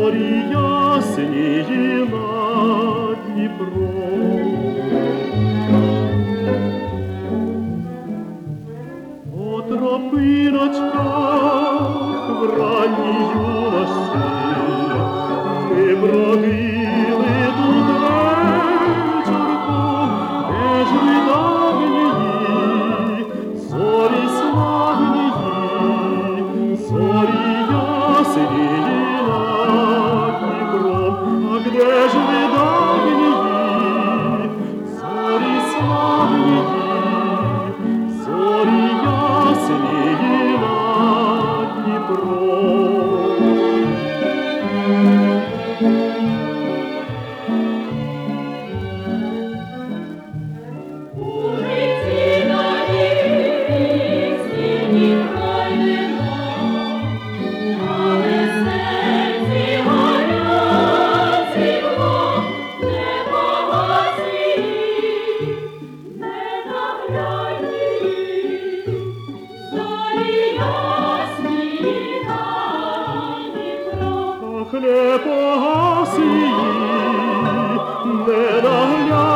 зорі ясні над Дніпром. По тропиночках в ранній юності ми бродили тут вечорком, де ж ви давнії, зорі славнії, зорі ясні над Дніпром. А де ж ви давнії, зорі славнії, зорі ясні над Дніпром. У житті навік стільки пройдено, але серці горять світло, не погасить, ненаглядні, зорі ясні над Дніпром. Ах, не погаси, ненаглядні